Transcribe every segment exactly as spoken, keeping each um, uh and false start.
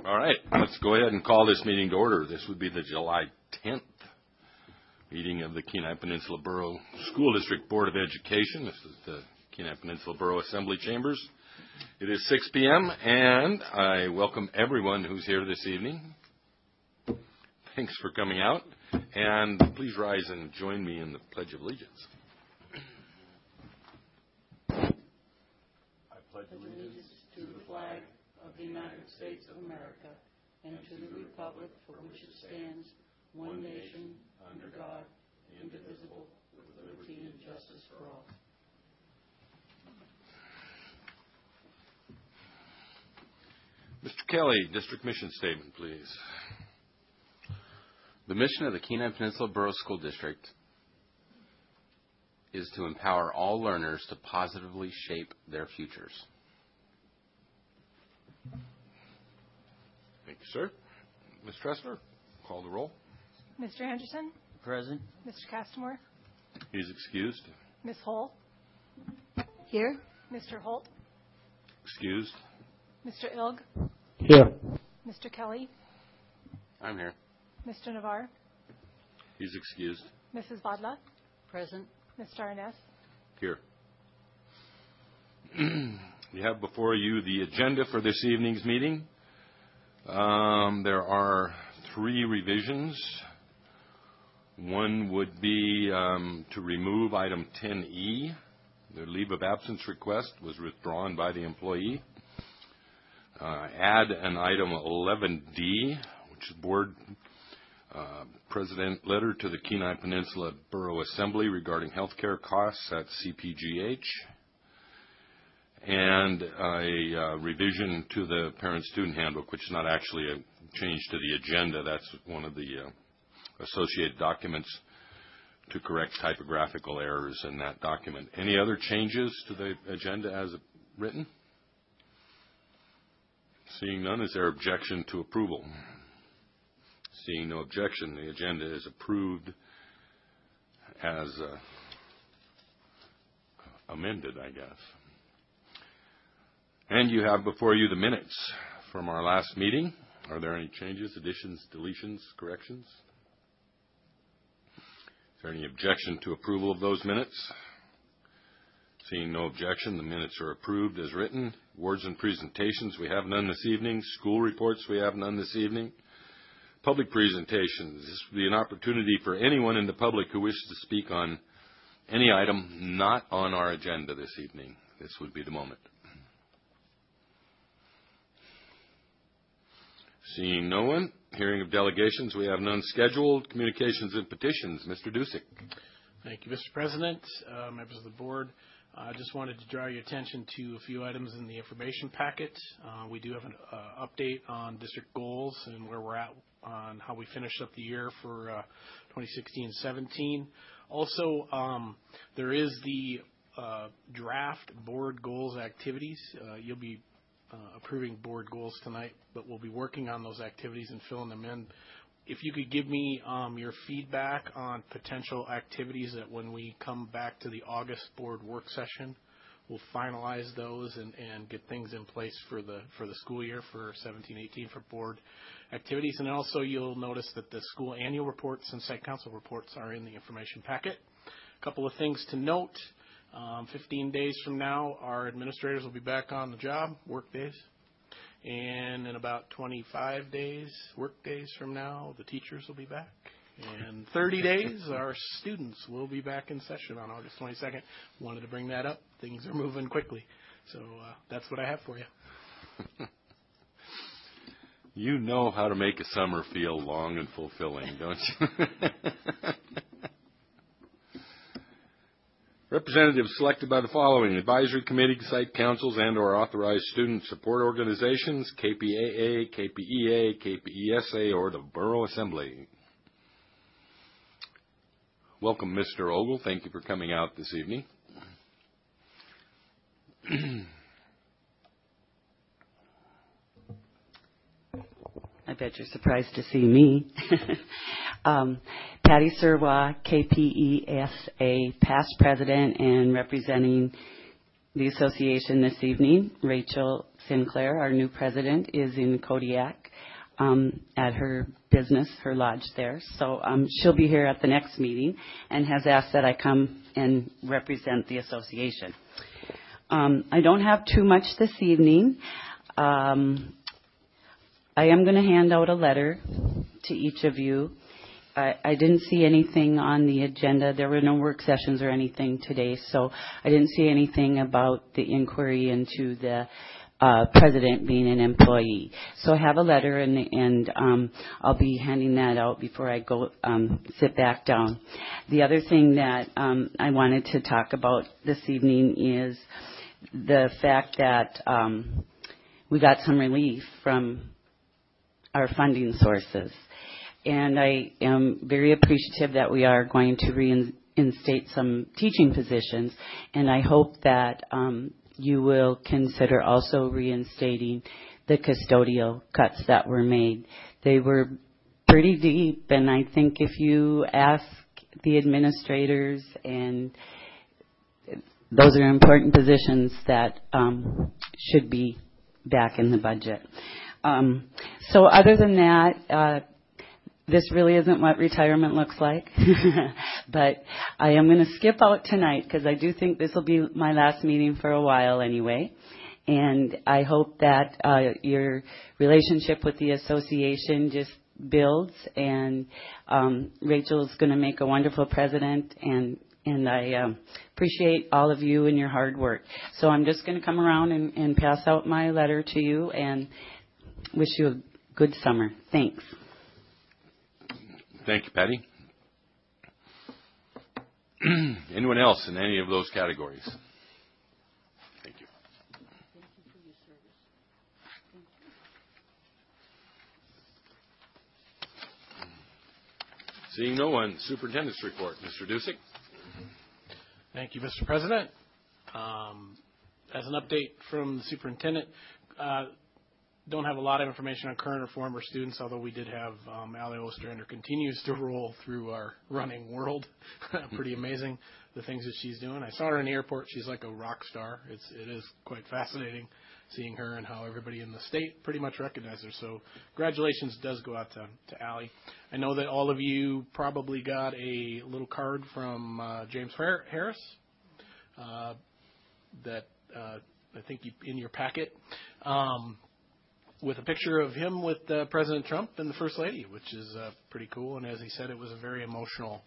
All right, let's go ahead and call this meeting to order. This would be the July tenth meeting of the Kenai Peninsula Borough School District Board of Education. This is the Kenai Peninsula Borough Assembly Chambers. It is six p.m. and I welcome everyone who's here this evening. Thanks for coming out, and please rise and join me in the Pledge of Allegiance. I pledge allegiance to the flag of the United States of America and to the republic for which it stands, one nation, under God, indivisible, with liberty and justice for all. Mister Kelly, District Mission Statement, please. The mission of the Kenai Peninsula Borough School District is to empower all learners to positively shape their futures. Thank you, sir. Miz Tressler, call the roll. Mister Anderson? Present. Mister Castamore? He's excused. Miz Hull? Here. Mister Holt? Excused. Mister Ilg? Here. Mister Kelly? I'm here. Mister Navarre? He's excused. Missus Badla? Present. Mister Arness? Here. We have before you the agenda for this evening's meeting. Um, there are three revisions. One would be um, to remove item ten E. The leave of absence request was withdrawn by the employee. Uh, add an item eleven D, which is board uh, president letter to the Kenai Peninsula Borough Assembly regarding health care costs at C P G H. And a uh, revision to the parent-student handbook, which is not actually a change to the agenda. That's one of the uh, associated documents to correct typographical errors in that document. Any other changes to the agenda as written? Seeing none, is there objection to approval? Seeing no objection, the agenda is approved as uh, amended, I guess. And you have before you the minutes from our last meeting. Are there any changes, additions, deletions, corrections? Is there any objection to approval of those minutes? Seeing no objection, the minutes are approved as written. Awards and presentations, we have none this evening. School reports, we have none this evening. Public presentations, this will be an opportunity for anyone in the public who wishes to speak on any item not on our agenda this evening. This would be the moment. Seeing no one, hearing of delegations, we have none scheduled. Communications and petitions, Mister Dusick. Thank you, Mister President, uh, members of the board. I uh, just wanted to draw your attention to a few items in the information packet. Uh, we do have an uh, update on district goals and where we're at on how we finished up the year for uh, twenty sixteen seventeen. Also, um, there is the uh, draft board goals activities. Uh, you'll be Uh, approving board goals tonight, but we'll be working on those activities and filling them in. If you could give me um, your feedback on potential activities that when we come back to the August board work session, we'll finalize those and, and get things in place for the for the school year for seventeen eighteen for board activities. And also you'll notice that the school annual reports and site council reports are in the information packet. A couple of things to note. Um, fifteen days from now, our administrators will be back on the job, work days. And in about twenty-five days, work days from now, the teachers will be back. And thirty days, our students will be back in session on August twenty-second. Wanted to bring that up. Things are moving quickly. So uh, that's what I have for you. You know how to make a summer feel long and fulfilling, don't you? Representatives selected by the following: Advisory Committee, Site Councils, and or authorized student support organizations, K P A A, K P E A, K P E S A, or the Borough Assembly. Welcome, Mister Ogle. Thank you for coming out this evening. I bet you're surprised to see me. um, Patty Serwa, K P E S A, past president and representing the association this evening. Rachel Sinclair, our new president, is in Kodiak um, at her business, her lodge there. So um, she'll be here at the next meeting and has asked that I come and represent the association. Um, I don't have too much this evening. Um, I am going to hand out a letter to each of you. I, I didn't see anything on the agenda. There were no work sessions or anything today, so I didn't see anything about the inquiry into the uh, president being an employee. So I have a letter, and, and um, I'll be handing that out before I go um, sit back down. The other thing that um, I wanted to talk about this evening is the fact that um, we got some relief from our funding sources. And I am very appreciative that we are going to reinstate some teaching positions. And I hope that um, you will consider also reinstating the custodial cuts that were made. They were pretty deep, and I think if you ask the administrators, and those are important positions that um, should be back in the budget. Um, so other than that, uh, this really isn't what retirement looks like, but I am going to skip out tonight because I do think this will be my last meeting for a while anyway. And I hope that uh, your relationship with the association just builds, and um, Rachel's going to make a wonderful president, and and I um, appreciate all of you and your hard work. So I'm just going to come around and, and pass out my letter to you and wish you a good summer. Thanks. Thank you, Patty. Anyone else in any of those categories? Thank you. Seeing no one, Superintendent's report. Mister Dusick. Thank you, Mister President. Um, as an update from the superintendent, uh, don't have a lot of information on current or former students, although we did have um, Allie Ostrander continues to roll through our running world. Pretty amazing, the things that she's doing. I saw her in the airport. She's like a rock star. It's, it is quite fascinating seeing her and how everybody in the state pretty much recognizes her. So congratulations does go out to, to Allie. I know that all of you probably got a little card from uh, James Harris uh, that uh, I think you, in your packet. Um, with a picture of him with uh, President Trump and the First Lady, which is uh, pretty cool. And as he said, it was a very emotional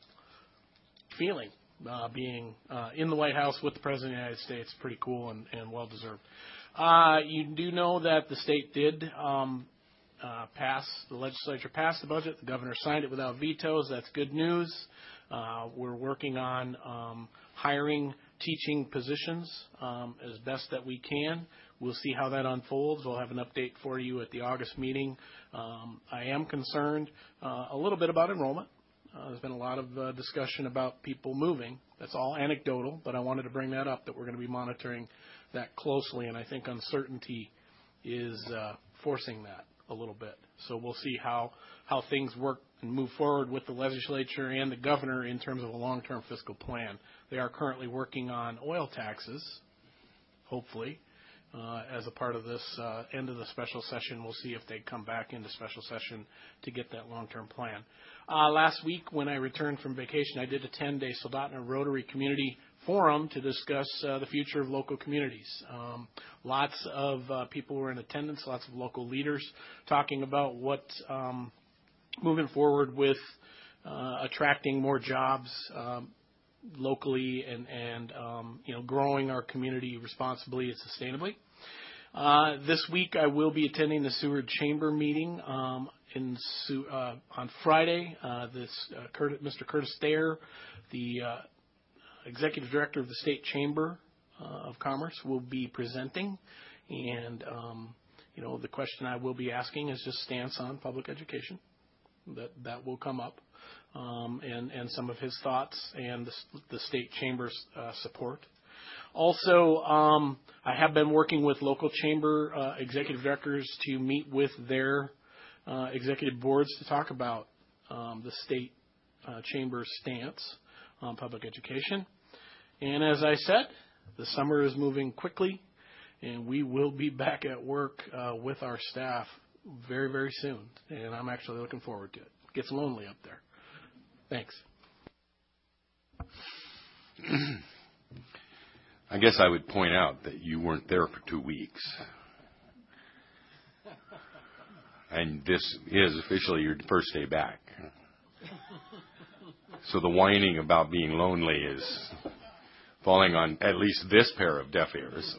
feeling, uh, being uh, in the White House with the President of the United States. Pretty cool and, and well-deserved. Uh, you do know that the state did um, uh, pass, the legislature passed the budget. The governor signed it without vetoes. That's good news. Uh, we're working on um, hiring teaching positions um, as best that we can. We'll see how that unfolds. We'll have an update for you at the August meeting. Um, I am concerned uh, a little bit about enrollment. Uh, there's been a lot of uh, discussion about people moving. That's all anecdotal, but I wanted to bring that up, that we're going to be monitoring that closely, and I think uncertainty is uh, forcing that a little bit. So we'll see how, how things work and move forward with the legislature and the governor in terms of a long-term fiscal plan. They are currently working on oil taxes, hopefully. Uh, as a part of this uh, end of the special session. We'll see if they come back into special session to get that long-term plan. Uh, last week when I returned from vacation, I did attend a Soldotna Rotary Community Forum to discuss uh, the future of local communities. Um, lots of uh, people were in attendance, lots of local leaders talking about what um, moving forward with uh, attracting more jobs um, locally and, and um, you know, growing our community responsibly and sustainably. Uh, this week I will be attending the Seward Chamber meeting um, in uh, on Friday. Uh, this uh, Curtis, Mister Curtis Thayer, the uh, Executive Director of the State Chamber uh, of Commerce, will be presenting. And, um, you know, the question I will be asking is just stance on public education. That, that will come up. Um, and, and some of his thoughts and the, the State Chamber's uh, support. Also, um, I have been working with local chamber uh, executive directors to meet with their uh, executive boards to talk about um, the State uh, Chamber's stance on public education. And as I said, the summer is moving quickly, and we will be back at work uh, with our staff very, very soon. And I'm actually looking forward to it. It gets lonely up there. Thanks. I guess I would point out that you weren't there for two weeks. And this is officially your first day back. So the whining about being lonely is falling on at least this pair of deaf ears.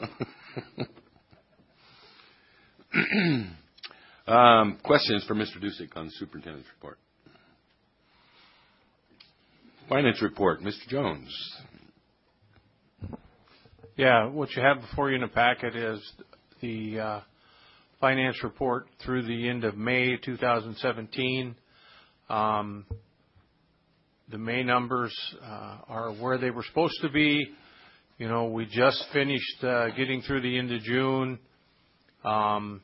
um, questions for Mister Dusick on the superintendent's report? Finance report, Mister Jones. Yeah, what you have before you in the packet is the uh, finance report through the end of May two thousand seventeen. Um, the May numbers uh, are where they were supposed to be. You know, we just finished uh, getting through the end of June. Um,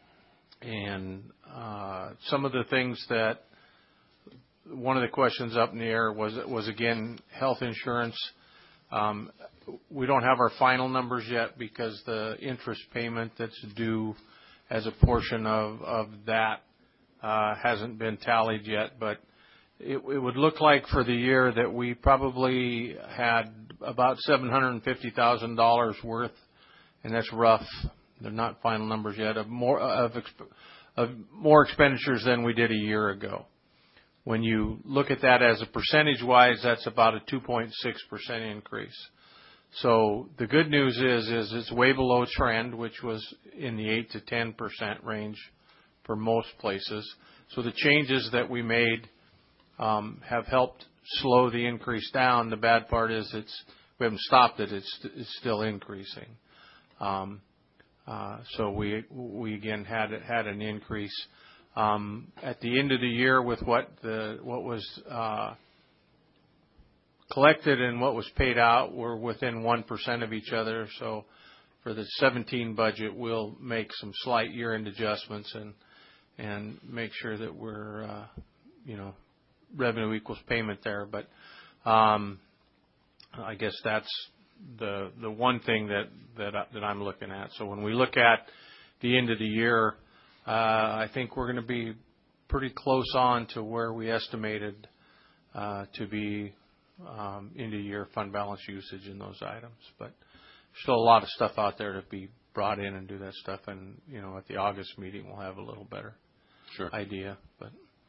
and uh, some of the things that, one of the questions up in the air was, was again, health insurance. Um, we don't have our final numbers yet because the interest payment that's due as a portion of, of that uh, hasn't been tallied yet. But it, it would look like for the year that we probably had about seven hundred fifty thousand dollars worth, and that's rough. They're not final numbers yet, of more, of, exp- of more expenditures than we did a year ago. When you look at that as a percentage-wise, that's about a two point six percent increase. So the good news is, is it's way below trend, which was in the eight to ten percent range for most places. So the changes that we made um, have helped slow the increase down. The bad part is it's we haven't stopped it; it's it's still increasing. Um, uh, so we we again had had an increase. Um, at the end of the year, with what the what was uh, collected and what was paid out, we're within one percent of each other. So, for the seventeen budget, we'll make some slight year-end adjustments and and make sure that we're uh, you know revenue equals payment there. But um, I guess that's the the one thing that that I, that I'm looking at. So when we look at the end of the year. Uh, I think we're going to be pretty close on to where we estimated uh, to be um, end-of-year fund balance usage in those items. But still a lot of stuff out there to be brought in and do that stuff. And, you know, at the August meeting, we'll have a little better Sure. idea. But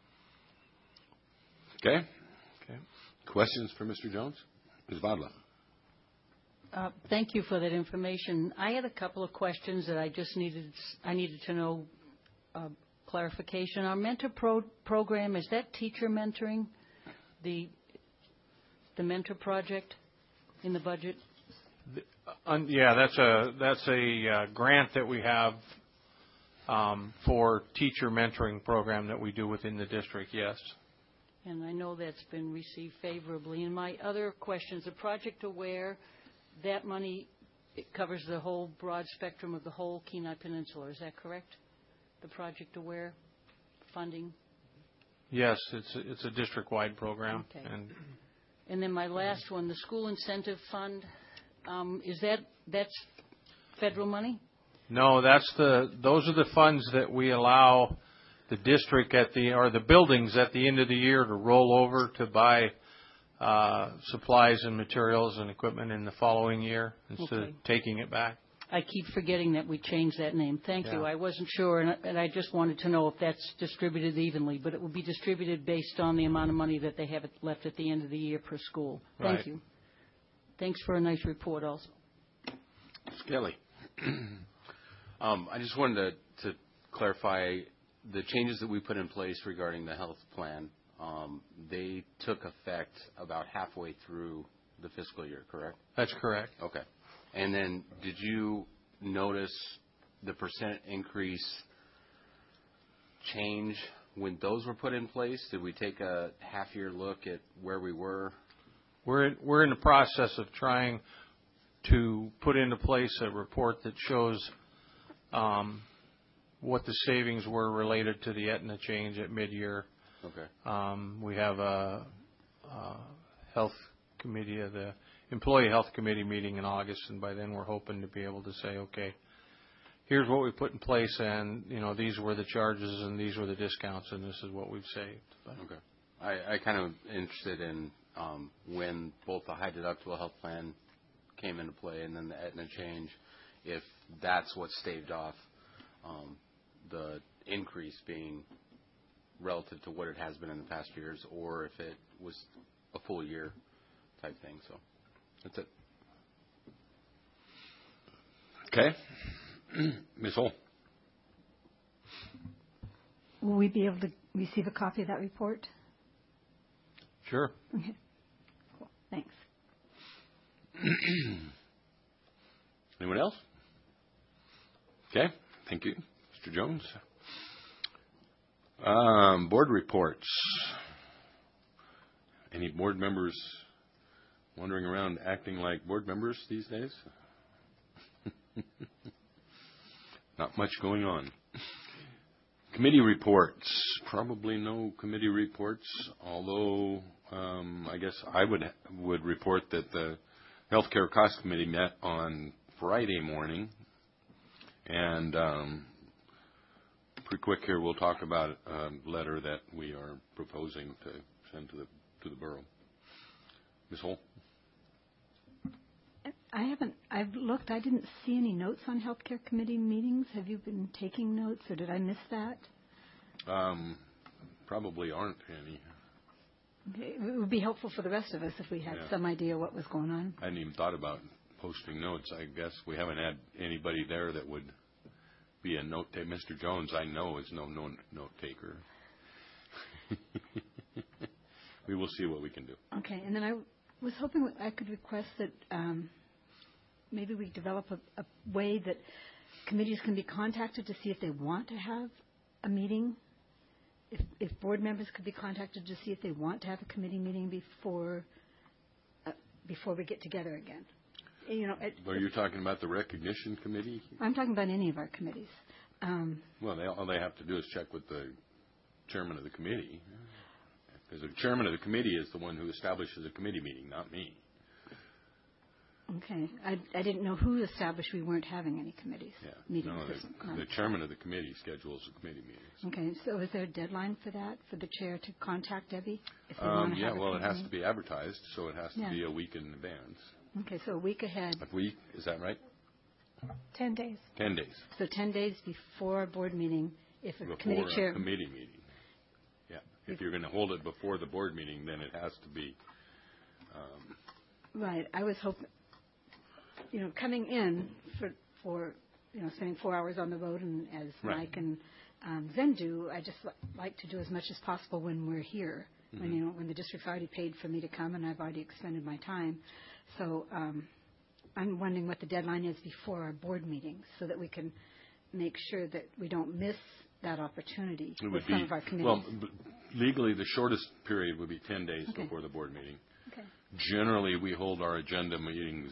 Okay. Okay. Questions for Mister Jones? Miz Vodla. Uh, Thank you for that information. I had a couple of questions that I just needed, I needed to know uh, clarification. Our mentor pro- program, is that teacher mentoring, the the mentor project in the budget? Um, yeah, that's a that's a uh, grant that we have um, for teacher mentoring program that we do within the district. Yes. And I know that's been received favorably. And my other questions, the Project Aware, that money, it covers the whole broad spectrum of the whole Kenai Peninsula. Is that correct? The Project Aware funding? Yes, it's a, it's a district-wide program. Okay. And And then my last one, the School Incentive Fund, um, is that, that's federal money? no, that's the those are the funds that we allow the district at the or the buildings at the end of the year to roll over to buy uh, supplies and materials and equipment in the following year instead Okay. of taking it back. I keep forgetting that we changed that name. Thank you. Yeah. I wasn't sure, and I, and I just wanted to know if that's distributed evenly, but it will be distributed based on the amount of money that they have left at the end of the year per school. Thank Right. you. Thanks for a nice report also. Skelly. Um, I just wanted to, to clarify the changes that we put in place regarding the health plan. Um, they took effect about halfway through the fiscal year, correct? That's correct. Okay. And then did you notice the percent increase change when those were put in place? Did we take a half-year look at where we were? We're in, we're in the process of trying to put into place a report that shows um, what the savings were related to the Aetna change at mid-year. Okay. Um, we have a, a health committee of the Employee Health Committee meeting in August, and by then we're hoping to be able to say, okay, here's what we put in place, and, you know, these were the charges, and these were the discounts, and this is what we've saved. But Okay. I, I kind of interested in um, when both the high deductible health plan came into play and then the Aetna change, if that's what staved off um, the increase being relative to what it has been in the past years, or if it was a full year type thing. So that's it. Okay. Miz Hull. Will we be able to receive a copy of that report? sure. Okay. Cool. Thanks. Anyone else? Okay. Thank you, Mister Jones. Um, board reports. Any board members wandering around acting like board members these days? Not much going on. Committee reports. Probably no committee reports, although um, I guess I would would report that the Healthcare Cost Committee met on Friday morning, and um, pretty quick here we'll talk about a letter that we are proposing to send to the to the borough. Miz Hull? I haven't, I've looked, I didn't see any notes on healthcare committee meetings. Have you been taking notes, or did I miss that? Um, probably aren't any. Okay. It would be helpful for the rest of us if we had Yeah. some idea what was going on. I hadn't even thought about posting notes. I guess we haven't had anybody there that would be a note taker. Mister Jones, I know, is no, no note taker. We will see what we can do. Okay, and then I was hoping I could request that um, maybe we develop a, a way that committees can be contacted to see if they want to have a meeting. If, if board members could be contacted to see if they want to have a committee meeting before uh, before we get together again. You know, it, Are you talking about the recognition committee? I'm talking about any of our committees. Um, Well, they, all they have to do is check with the chairman of the committee. Because the chairman of the committee is the one who establishes a committee meeting, not me. okay, I, I didn't know who established we weren't having any committees Yeah. meetings. No, this the, month. the chairman of the committee schedules the committee meetings. Okay, so is there a deadline for that, for the chair to contact Debbie? If they Um, want to yeah, have a well, it has committee? to be advertised, so it has to Yeah. be a week in advance. Okay, so a week ahead. A week, is that right? Ten days. Ten days So ten days before a board meeting, if a before committee a chair... committee meeting. Yeah, if you're going to hold it before the board meeting, then it has to be. Um, Right, I was hoping, you know, coming in for, for, you know, spending four hours on the road, and as Right. Mike and um, Zen do, I just li- like to do as much as possible when we're here. When, Mm-hmm. you know, when the district already paid for me to come, and I've already expended my time. So um, I'm wondering what the deadline is before our board meetings, so that we can make sure that we don't miss that opportunity it with would some be of our committees. well b- legally the shortest period would be ten days Okay. before the board meeting. Okay. Generally, we hold our agenda meetings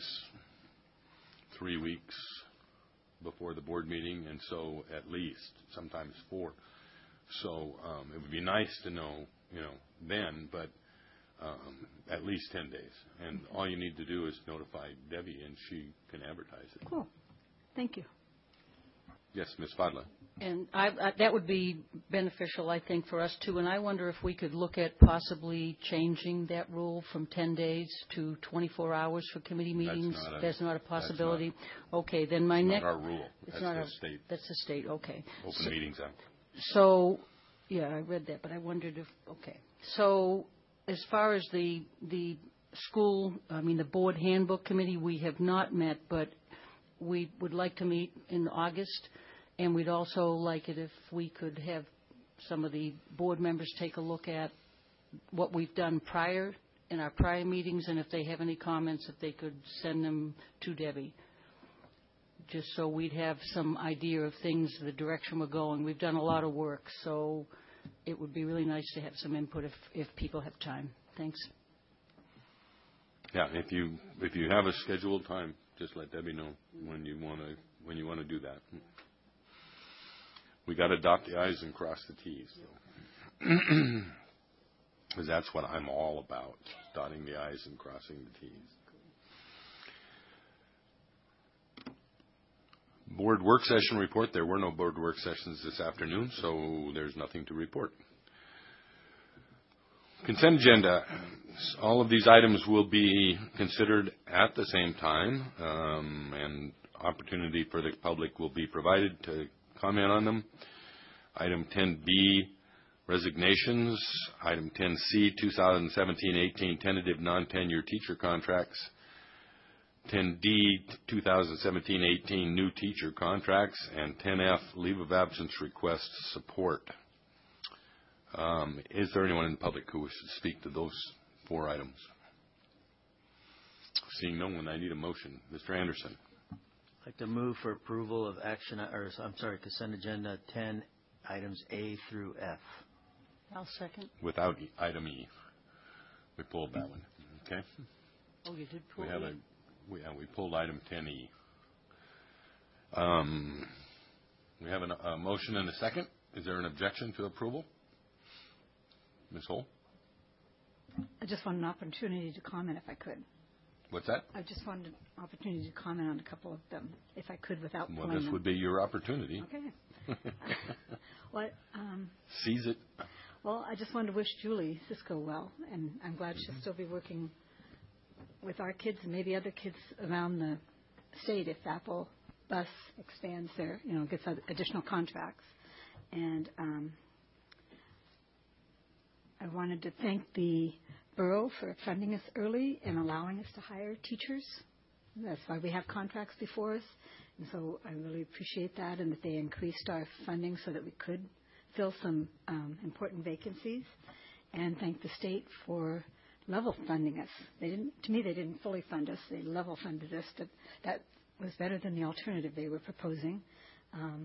three weeks before the board meeting, and so at least sometimes four. So um, it would be nice to know, you know, then, but um, at least ten days. And all you need to do is notify Debbie, and she can advertise it. Cool. Thank you. Yes, Miz Fadla. And I, I, that would be beneficial, I think, for us too. And I wonder if we could look at possibly changing that rule from ten days to twenty-four hours for committee meetings. not a- That's not a that's not- possibility. Okay, then my Not next. our rule. It's That's not the our- state That's the state. Okay. Open So- Meetings Act. So, yeah, I read that, but I wondered if, okay. So as far as the, the school, I mean, the board handbook committee, we have not met, but we would like to meet in August, and we'd also like it if we could have some of the board members take a look at what we've done prior, in our prior meetings, and if they have any comments, if they could send them to Debbie, just so we'd have some idea of things, the direction we're going. We've done a lot of work, so it would be really nice to have some input if, if people have time. Thanks. Yeah, if you if you have a scheduled time, just let Debbie know when you want to when you want to do that. We got to dot the i's and cross the t's, because that's what I'm all about: dotting the i's and crossing the t's. board work session report. There were no board work sessions this afternoon, so there's nothing to report. Consent agenda. All of these items will be considered at the same time, um, and opportunity for the public will be provided to comment on them. Item ten B, resignations. Item ten C, two thousand seventeen eighteen tentative non-tenure teacher contracts. ten D, two thousand seventeen eighteen new teacher contracts. And ten F, leave of absence request support. Um, is there anyone in the public who wishes to speak to those four items? Seeing no one, I need a motion. Mister Anderson. I'd like to move for approval of action, or I'm sorry, consent agenda ten, items A through F. I'll second. Without e- item E. We pulled that one. Okay. Oh, you did pull We have E? a, we, uh, we pulled item ten E. Um, we have an, a motion and a second. Is there an objection to approval? Miz Hull? I just want an opportunity to comment if I could. What's that? I just wanted an opportunity to comment on a couple of them, if I could, without Well, pulling this them. would be your opportunity. Okay. What? Um, Seize it. well, I just wanted to wish Julie Cisco well, and I'm glad she'll still be working with our kids and maybe other kids around the state if Apple Bus expands their, you know, gets additional contracts. And um, I wanted to thank the borough for funding us early and allowing us to hire teachers. That's why we have contracts before us. And so I really appreciate that, and that they increased our funding so that we could fill some um, important vacancies. And thank the state for level funding us. They didn't, to me, they didn't fully fund us. They level funded us, but that was better than the alternative they were proposing. Um,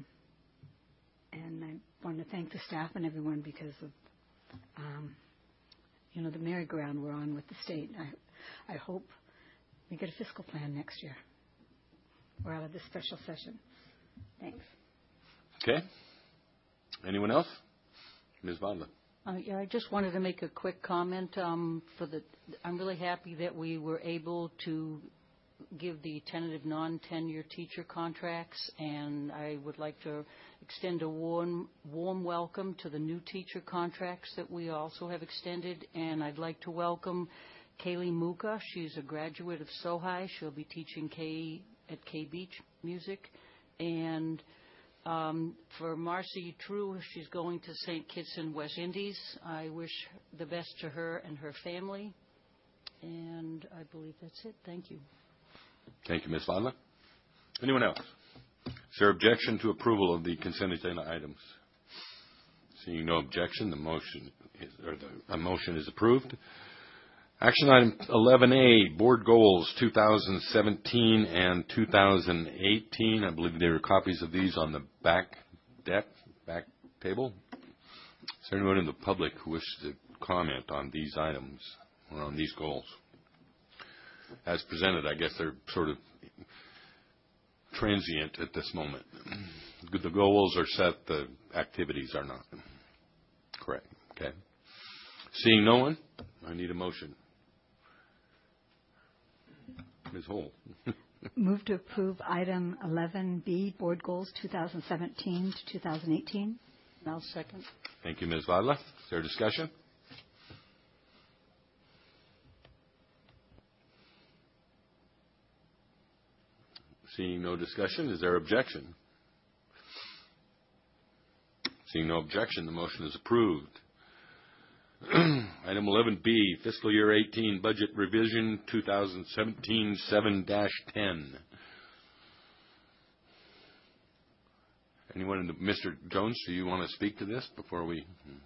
and I want to thank the staff and everyone because of Um, you know, the merry-go-round we're on with the state. I, I hope we get a fiscal plan next year. We're out of this special session. Thanks. Okay. Anyone else? Miz Bondla. Uh, yeah, I just wanted to make a quick comment. Um, for the, I'm really happy that we were able to give the tentative non-tenure teacher contracts, and I would like to extend a warm, warm welcome to the new teacher contracts that we also have extended. And I'd like to welcome Kaylee Muka. She's a graduate of SoHi. She'll be teaching K at K Beach Music. And um, for Marcy True, she's going to Saint Kitts and West Indies. I wish the best to her and her family. And I believe that's it. Thank you. Thank you, Miz Ladla. Anyone else? Is there objection to approval of the consent agenda items? Seeing no objection, the motion is, or the a motion is approved. Action item eleven A, board goals two thousand seventeen and two thousand eighteen. I believe there are copies of these on the back deck, back table. Is there anyone in the public who wishes to comment on these items or on these goals? As presented, I guess they're sort of transient at this moment. The goals are set, the activities are not. Correct. Okay. Seeing no one, I need a motion. Miz Hull. Move to approve item eleven B, board goals two thousand seventeen to two thousand eighteen. And I'll second. Thank you, Miz Vadla. Is there discussion? Seeing no discussion, is there objection? Seeing no objection, the motion is approved. Item eleven B, fiscal year eighteen budget revision twenty seventeen seven dash ten. Anyone in the, Mister Jones, do you want to speak to this before we?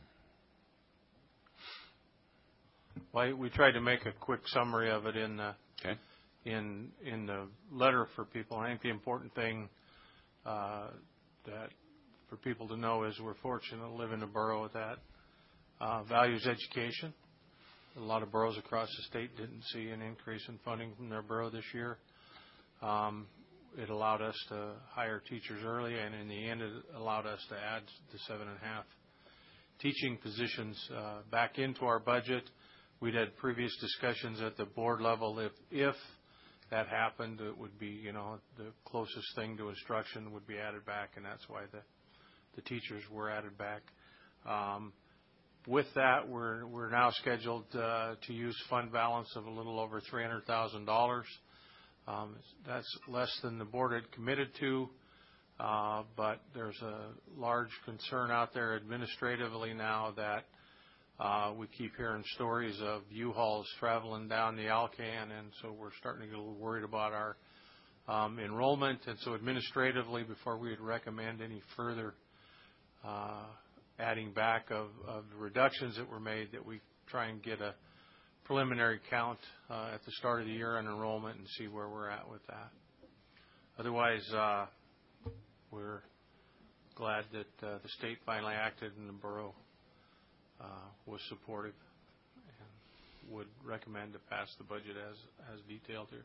Well, we tried to make a quick summary of it in the Okay. in in the letter for people. I think the important thing uh, that for people to know is we're fortunate to live in a borough that uh, values education. A lot of boroughs across the state didn't see an increase in funding from their borough this year. Um, it allowed us to hire teachers early, and in the end, it allowed us to add the seven and a half teaching positions uh, back into our budget. We'd had previous discussions at the board level if, if that happened, it would be, you know, the closest thing to instruction would be added back, and that's why the, the teachers were added back. Um, with that, we're, we're now scheduled uh, to use fund balance of a little over three hundred thousand dollars. Um, that's less than the board had committed to, uh, but there's a large concern out there administratively now that uh, we keep hearing stories of U-Hauls traveling down the Alcan, and so we're starting to get a little worried about our um, enrollment. And so administratively, before we would recommend any further uh, adding back of, of the reductions that were made, that we try and get a preliminary count uh, at the start of the year on enrollment and see where we're at with that. Otherwise, uh, we're glad that uh, the state finally acted and the borough uh, was supportive and would recommend to pass the budget as, as detailed here.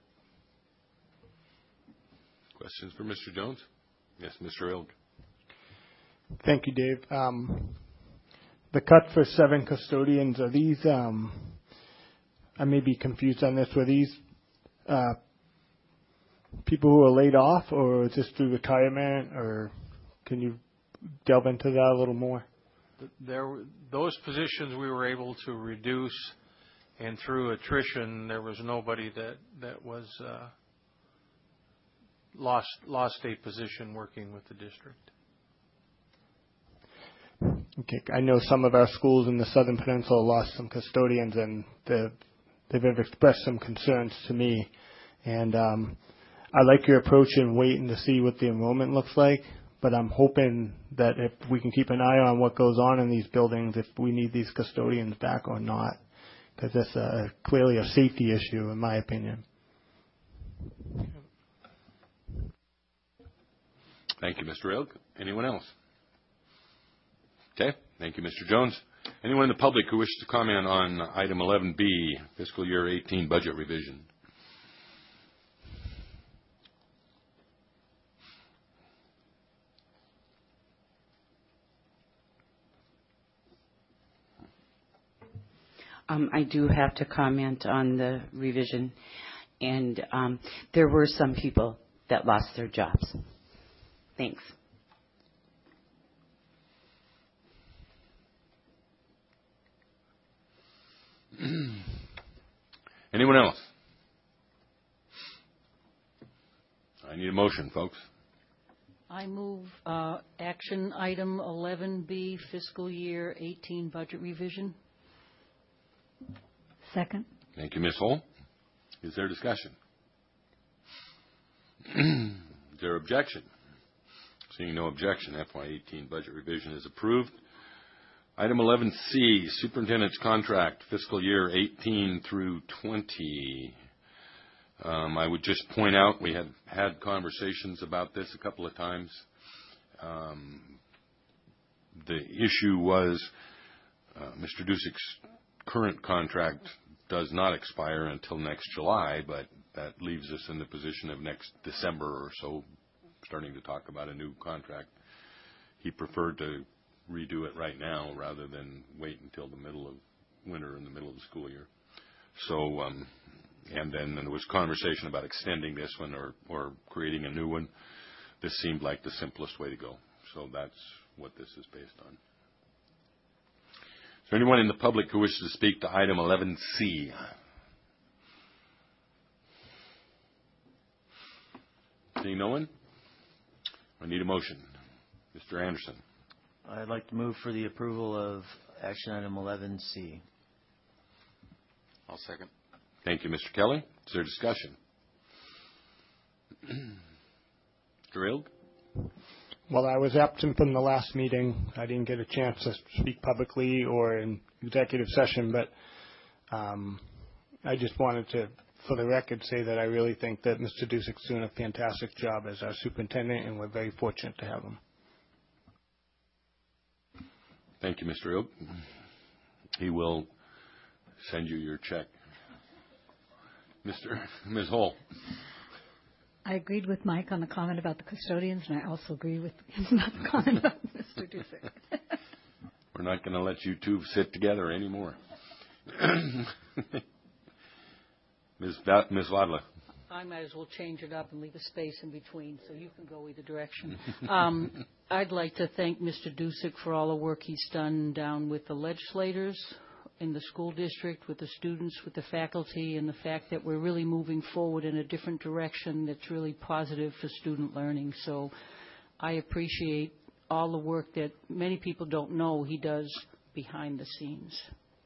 Questions for Mister Jones? Yes, Mister Ilg. Thank you, Dave. Um, the cut for seven custodians, are these, um, I may be confused on this, were these uh, people who are laid off, or is this through retirement, or can you delve into that a little more? There, were, those positions we were able to reduce, and through attrition, there was nobody that, that was uh, lost, lost a position working with the district. Okay, I know some of our schools in the Southern Peninsula lost some custodians, and the, they've expressed some concerns to me. And um, I like your approach in waiting to see what the enrollment looks like, but I'm hoping that if we can keep an eye on what goes on in these buildings, if we need these custodians back or not, because that's a, clearly a safety issue, in my opinion. Thank you, Mister Ilg. Anyone else? Okay. Thank you, Mister Jones. Anyone in the public who wishes to comment on item eleven B, fiscal year eighteen budget revision? Um, I do have to comment on the revision, and um, there were some people that lost their jobs. Thanks. Anyone else? I need a motion, folks. I move uh, action item eleven B, fiscal year eighteen budget revision. Second. Thank you, Miz Hull. Is there discussion? Is there objection? Seeing no objection, F Y eighteen budget revision is approved. Item eleven C, Superintendent's Contract, fiscal year eighteen through twenty. Um, I would just point out we have had conversations about this a couple of times. Um, the issue was uh, Mister Dusick's current contract does not expire until next July, but that leaves us in the position of next December or so, starting to talk about a new contract. He preferred to redo it right now rather than wait until the middle of winter in the middle of the school year. So, um, and then there was conversation about extending this one or, or creating a new one. This seemed like the simplest way to go. So that's what this is based on. Is there anyone in the public who wishes to speak to item eleven C? Seeing no one? I need a motion. Mister Anderson. I'd like to move for the approval of action item eleven C. I'll second. Thank you, Mister Kelly. Is there discussion? Mister Ilg? Well, I was absent from the last meeting. I didn't get a chance to speak publicly or in executive session, but um, I just wanted to, for the record, say that I really think that Mister Dusick's doing a fantastic job as our superintendent, and we're very fortunate to have him. Thank you, Mister Ilg. He will send you your check. Mister Miz Hull. I agreed with Mike on the comment about the custodians, and I also agree with him about the comment about Mister Dusick. We're not going to let you two sit together anymore. Miz Va- Miz Wadla. I might as well change it up and leave a space in between so you can go either direction. um, I'd like to thank Mister Dusick for all the work he's done down with the legislators in the school district, with the students, with the faculty, and the fact that we're really moving forward in a different direction that's really positive for student learning. So I appreciate all the work that many people don't know he does behind the scenes.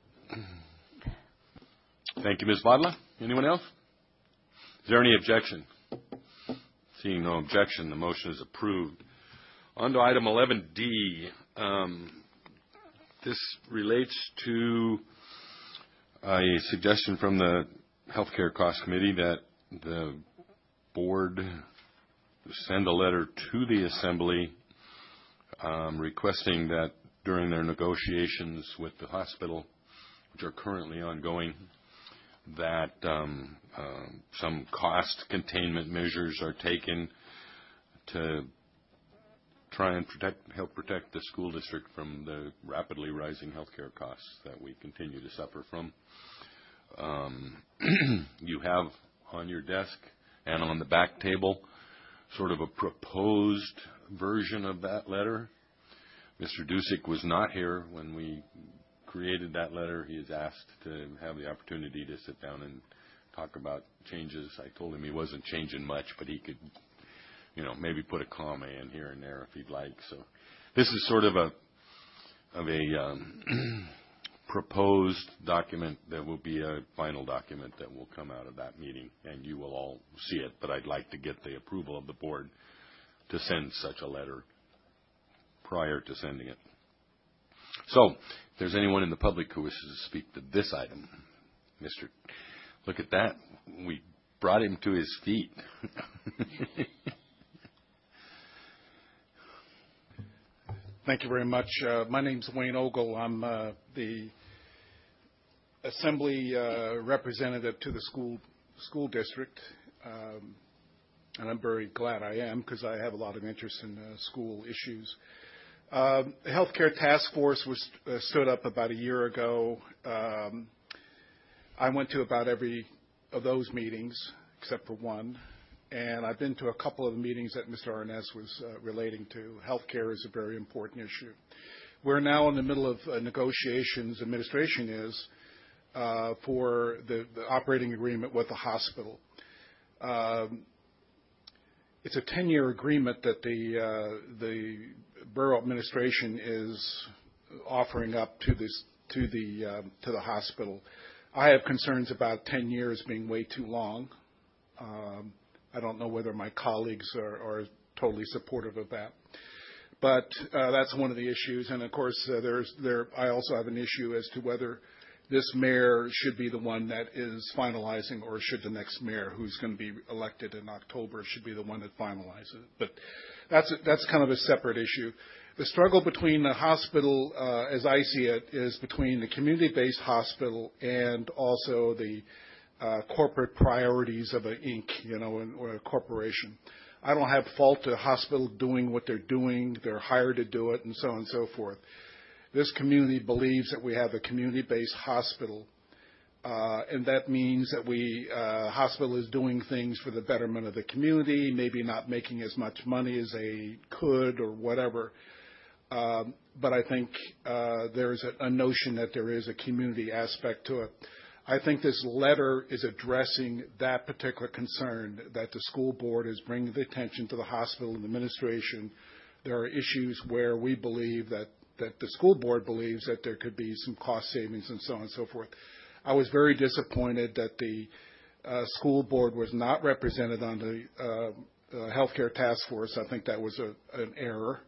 Thank you, Miz Bodla. Anyone else? Is there any objection? Seeing no objection, the motion is approved. On to item eleven D. Um, this relates to a suggestion from the Healthcare Cost Committee that the board send a letter to the Assembly um, requesting that during their negotiations with the hospital, which are currently ongoing, that um, uh, some cost containment measures are taken to try and protect, help protect the school district from the rapidly rising healthcare costs that we continue to suffer from. Um, you have on your desk and on the back table sort of a proposed version of that letter. Mister Dusick was not here when we created that letter. He is asked to have the opportunity to sit down and talk about changes. I told him he wasn't changing much, but he could, you know, maybe put a comma in here and there if he'd like. So this is sort of a of a um, proposed document that will be a final document that will come out of that meeting, and you will all see it. But I'd like to get the approval of the board to send such a letter prior to sending it. So, if there's anyone in the public who wishes to speak to this item, Mister Look at that. We brought him to his feet. Thank you very much. Uh, my name's Wayne Ogle. I'm uh, the Assembly uh, representative to the school school district, um, and I'm very glad I am because I have a lot of interest in uh, school issues. Uh, the Healthcare Task Force was uh, stood up about a year ago. Um, I went to about every of those meetings except for one, and I've been to a couple of the meetings that Mister Arnaz was uh, relating to. Healthcare is a very important issue. We're now in the middle of uh, negotiations, administration is, uh, for the, the operating agreement with the hospital. Um, it's a ten-year agreement that the uh, the borough administration is offering up to this to the um, to the hospital. I have concerns about ten years being way too long. Um, I don't know whether my colleagues are, are totally supportive of that, but uh, that's one of the issues. And of course, uh, there's there. I also have an issue as to whether this mayor should be the one that is finalizing, or should the next mayor, who's going to be elected in October, should be the one that finalizes it. But that's a, that's kind of a separate issue. The struggle between the hospital, uh, as I see it, is between the community-based hospital and also the uh, corporate priorities of an Incorporated, you know, or a corporation. I don't have fault to the hospital doing what they're doing. They're hired to do it, and so on and so forth. This community believes that we have a community-based hospital, uh, and that means that we uh, hospital is doing things for the betterment of the community, maybe not making as much money as they could or whatever. Um, but I think uh, there's a, a notion that there is a community aspect to it. I think this letter is addressing that particular concern, that the school board is bringing the attention to the hospital and the administration. There are issues where we believe that that the school board believes that there could be some cost savings and so on and so forth. I was very disappointed that the uh, school board was not represented on the uh, uh, healthcare task force. I think that was a, an error,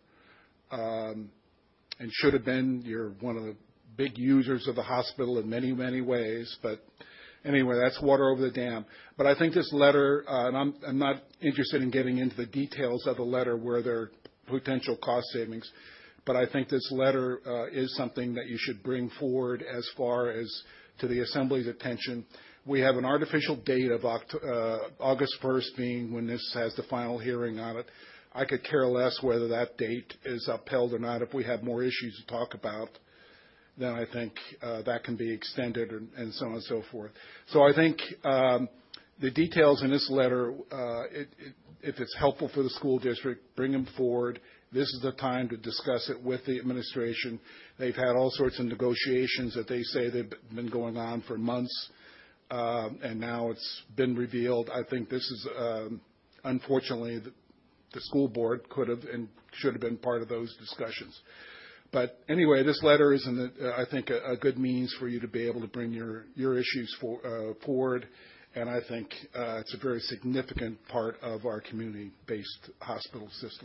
um, and should have been. You're one of the big users of the hospital in many, many ways, but anyway, that's water over the dam. But I think this letter, uh, and I'm, I'm not interested in getting into the details of the letter where there are potential cost savings, but I think this letter uh, is something that you should bring forward as far as to the Assembly's attention. We have an artificial date of Oct- uh, August first being when this has the final hearing on it. I could care less whether that date is upheld or not. If we have more issues to talk about, then I think uh, that can be extended, and, and so on and so forth. So I think um, the details in this letter, uh, it, it, if it's helpful for the school district, bring them forward. This is the time to discuss it with the administration. They've had all sorts of negotiations that they say they've been going on for months, uh, and now it's been revealed. I think this is, um, unfortunately, the, the school board could have and should have been part of those discussions. But anyway, this letter is, an, uh, I think, a, a good means for you to be able to bring your, your issues for, uh, forward, and I think uh, it's a very significant part of our community-based hospital system.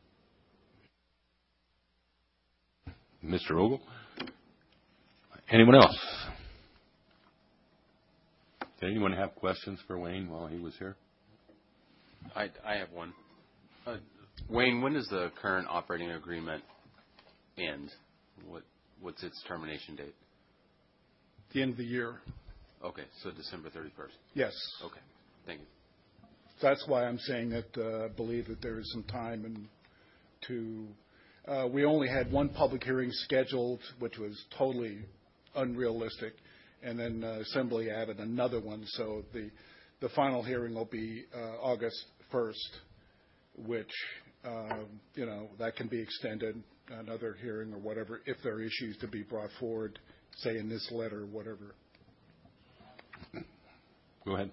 Mister Ogle? Anyone else? Did anyone have questions for Wayne while he was here? I, I have one. Uh, Wayne, when does the current operating agreement end? What What's its termination date? The end of the year. Okay, so December thirty-first. Yes. Okay, thank you. So that's why I'm saying that uh, I believe that there is some time and to. Uh, we only had one public hearing scheduled, which was totally unrealistic, and then uh, Assembly added another one. So the the final hearing will be uh, August first, which uh, you know that can be extended, another hearing or whatever, if there are issues to be brought forward, say in this letter or whatever. Go ahead.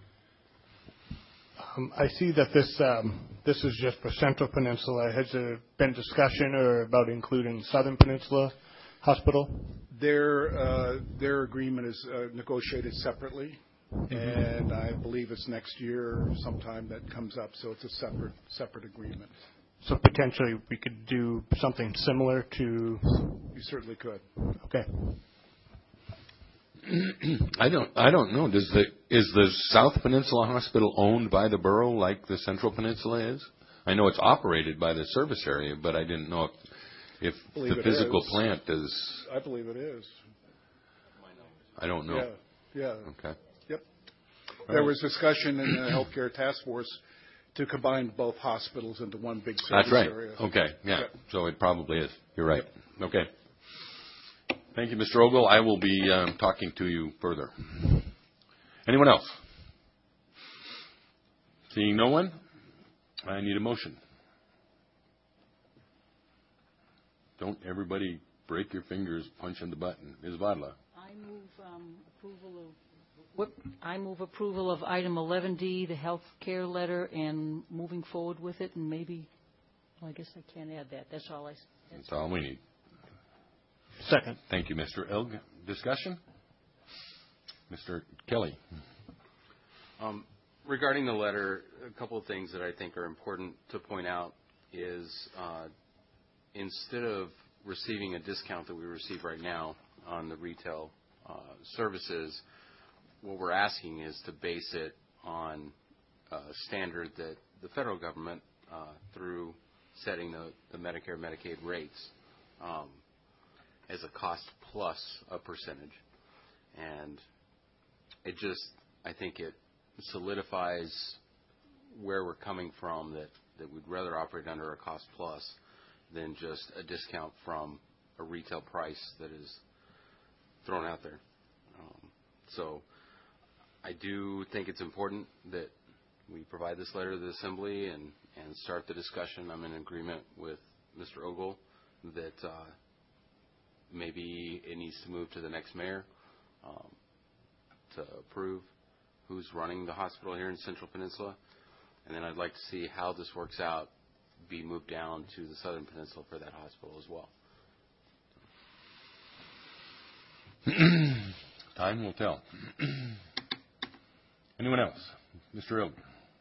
Um, I see that this um, this is just for Central Peninsula. Has there been discussion or about including Southern Peninsula Hospital? Their uh, their agreement is uh, negotiated separately, mm-hmm. and I believe it's next year sometime that comes up. So it's a separate separate agreement. So potentially we could do something similar to. You certainly could. Okay. I don't. I don't know. Does the is the South Peninsula Hospital owned by the borough like the Central Peninsula is? I know it's operated by the service area, but I didn't know if, if the physical is. plant is. I believe it is. I don't know. Yeah. Yeah. Okay. Yep. All there right. was discussion in the healthcare task force to combine both hospitals into one big service That's right. area. Okay. Yeah. Yep. So it probably is. You're right. Yep. Okay. Thank you, Mister Ogle. I will be um, talking to you further. Anyone else? Seeing no one, I need a motion. Don't everybody break your fingers punching the button. Miz Vadla. I move um, approval of what I move approval of item eleven D, the health care letter, and moving forward with it, and maybe. Well, I guess I can't add that. That's all I. That's, That's all we need. Second. Thank you, Mister Elg. Discussion? Mister Kelly. Um, regarding the letter, a couple of things that I think are important to point out is uh, instead of receiving a discount that we receive right now on the retail uh, services, what we're asking is to base it on a standard that the federal government, uh, through setting the, the Medicare, Medicaid rates, um, as a cost plus a percentage. And it just, I think it solidifies where we're coming from, that, that we'd rather operate under a cost plus than just a discount from a retail price that is thrown out there. Um, so I do think it's important that we provide this letter to the Assembly and, and start the discussion. I'm in agreement with Mister Ogle that uh, maybe it needs to move to the next mayor um, to approve who's running the hospital here in Central Peninsula. And then I'd like to see how this works out, be moved down to the Southern Peninsula for that hospital as well. Time will tell. Anyone else? Mister Ilg.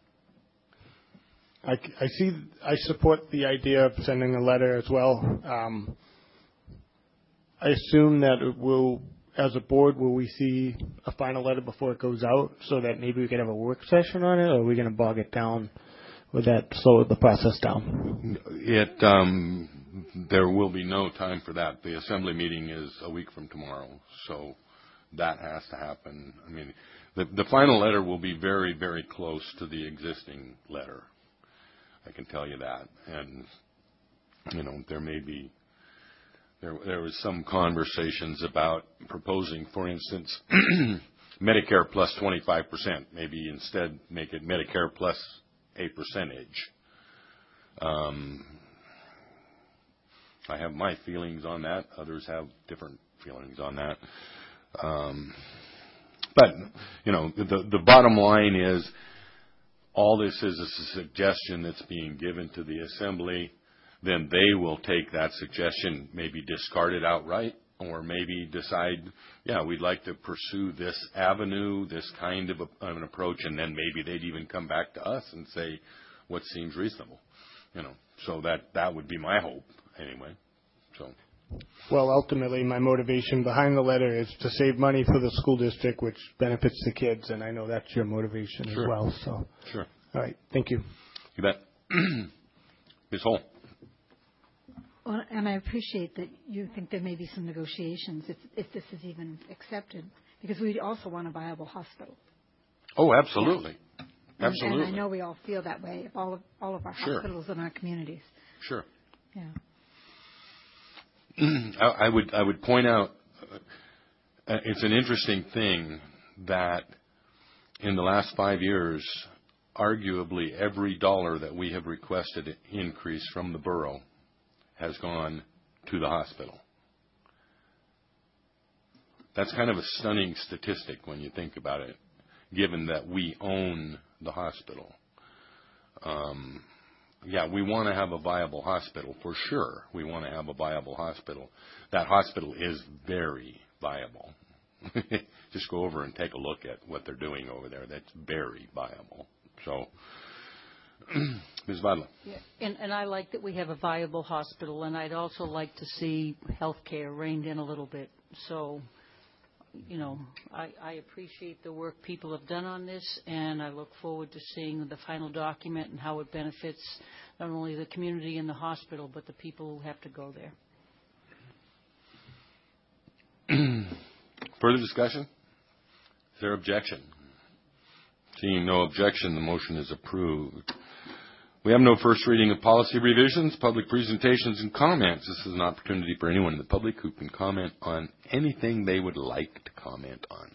I, I see. I support the idea of sending a letter as well. Um, I assume that it will, as a board, will we see a final letter before it goes out, so that maybe we could have a work session on it, or are we going to bog it down? Would that slow the process down? It um, there will be no time for that. The Assembly meeting is a week from tomorrow, so that has to happen. I mean, the the final letter will be very, very close to the existing letter. I can tell you that. And, you know, there may be, there, there was some conversations about proposing, for instance, Medicare plus twenty-five percent. Maybe instead make it Medicare plus a percentage. Um, I have my feelings on that. Others have different feelings on that. Um, but, you know, the, the bottom line is all this is a suggestion that's being given to the Assembly. Then they will take that suggestion, maybe discard it outright, or maybe decide, yeah, we'd like to pursue this avenue, this kind of, a, of an approach, and then maybe they'd even come back to us and say what seems reasonable. You know, so that, that would be my hope, anyway. So. Well, ultimately, my motivation behind the letter is to save money for the school district, which benefits the kids, and I know that's your motivation Sure. as well. So, Sure. All right. Thank you. You bet. Miz Hull. Well, and I appreciate that you think there may be some negotiations if, if this is even accepted, because we also want a viable hospital. Oh, absolutely. And, Absolutely. and I know we all feel that way, all of, all of our Sure. hospitals in our communities. Sure. Yeah. I, I would I would point out uh, it's an interesting thing that in the last five years, arguably every dollar that we have requested increase from the borough has gone to the hospital. That's kind of a stunning statistic when you think about it, given that we own the hospital. Um, yeah, we want to have a viable hospital for sure. We want to have a viable hospital. That hospital is very viable. Just go over and take a look at what they're doing over there. That's very viable. So, Miz Vadla. Yeah, and, and I like that we have a viable hospital, and I'd also like to see health care reined in a little bit. So, you know, I, I appreciate the work people have done on this, and I look forward to seeing the final document and how it benefits not only the community and the hospital, but the people who have to go there. Further discussion? Is there objection? Seeing no objection, the motion is approved. We have no first reading of policy revisions, public presentations, and comments. This is an opportunity for anyone in the public who can comment on anything they would like to comment on.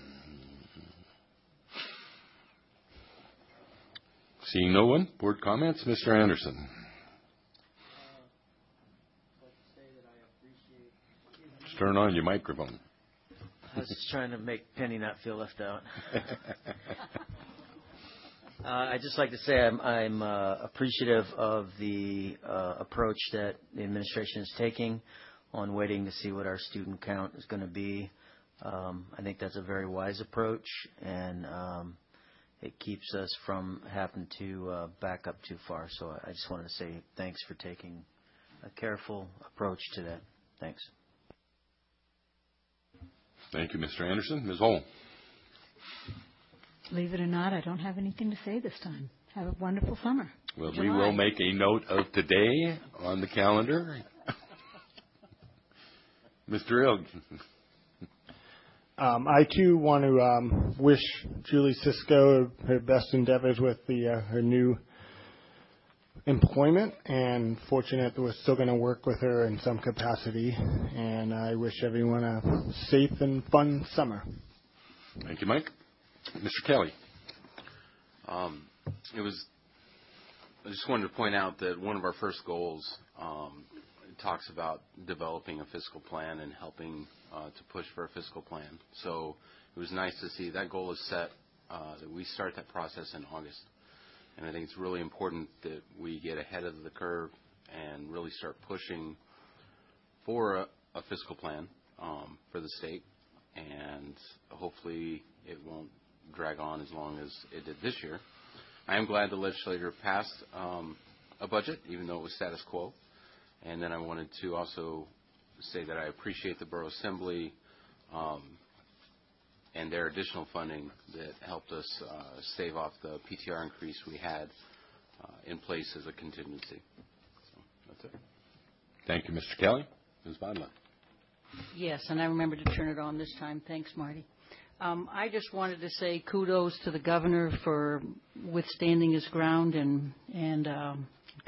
Seeing no one, board comments, Mister Anderson. Just turn on your microphone. I was just trying to make Penny not feel left out. uh, I'd just like to say I'm, I'm uh, appreciative of the uh, approach that the administration is taking on waiting to see what our student count is going to be. Um, I think that's a very wise approach, and um, it keeps us from having to uh, back up too far. So I just wanted to say thanks for taking a careful approach to that. Thanks. Thank you, Mister Anderson. Miz Hull. Believe it or not, I don't have anything to say this time. Have a wonderful summer. Well, July. we will make a note of today on the calendar. Mister Ilg. Um, I too want to um, wish Julie Cisco her best endeavors with the uh, her new employment, and fortunate that we're still going to work with her in some capacity. And I wish everyone a safe and fun summer. Thank you, Mike. Mister Kelly. Um, it was. I just wanted to point out that one of our first goals um, talks about developing a fiscal plan and helping uh, to push for a fiscal plan. So it was nice to see that goal is set. Uh, that we start that process in August. And I think it's really important that we get ahead of the curve and really start pushing for a, a fiscal plan um, for the state. And hopefully it won't drag on as long as it did this year. I am glad the legislature passed um, a budget, even though it was status quo. And then I wanted to also say that I appreciate the Borough Assembly um, and their additional funding that helped us uh, stave off the P T R increase we had uh, in place as a contingency. So that's it. Thank you, Mister Kelly. Miz Badla. Yes, and I remember to turn it on this time. Thanks, Marty. Um, I just wanted to say kudos to the governor for withstanding his ground and, and um,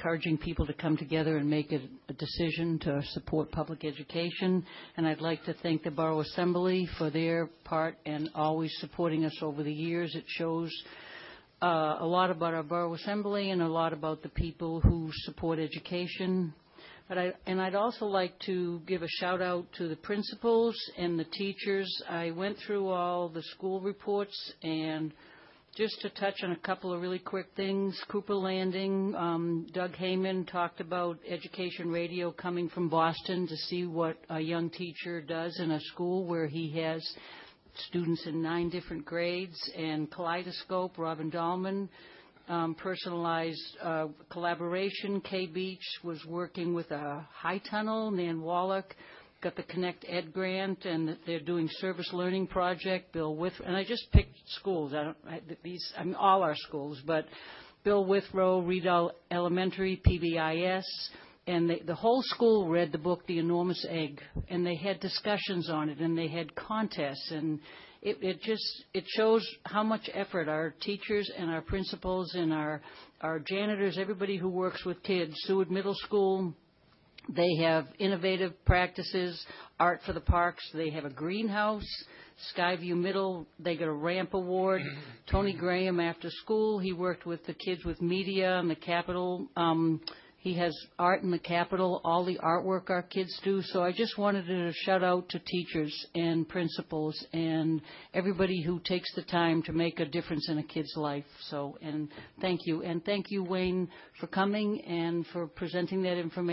encouraging people to come together and make a, a decision to support public education. And I'd like to thank the Borough Assembly for their part and always supporting us over the years. It shows uh, a lot about our Borough Assembly and a lot about the people who support education. But I, and I'd also like to give a shout out to the principals and the teachers. I went through all the school reports, and just to touch on a couple of really quick things, Cooper Landing, um, Doug Heyman talked about education radio coming from Boston to see what a young teacher does in a school where he has students in nine different grades, and Kaleidoscope, Robin Dahlman, um, personalized uh, collaboration. Kay Beach was working with a high tunnel. Nan Wallach got the Connect Ed grant, and they're doing service learning project. Bill With, and I just picked schools. I don't I, these. I mean all our schools, but Bill Withrow, Reed Elementary, P B I S, and they, the whole school read the book The Enormous Egg, and they had discussions on it, and they had contests, and it, it just it shows how much effort our teachers and our principals and our our janitors, everybody who works with kids. Seward Middle School, they have innovative practices, Art for the Parks. They have a greenhouse. Skyview Middle, they got a ramp award. Tony Graham, after school, he worked with the kids with media and the Capitol. Um, he has art in the Capitol, all the artwork our kids do. So I just wanted to shout out to teachers and principals and everybody who takes the time to make a difference in a kid's life. So, and thank you. And thank you, Wayne, for coming and for presenting that information.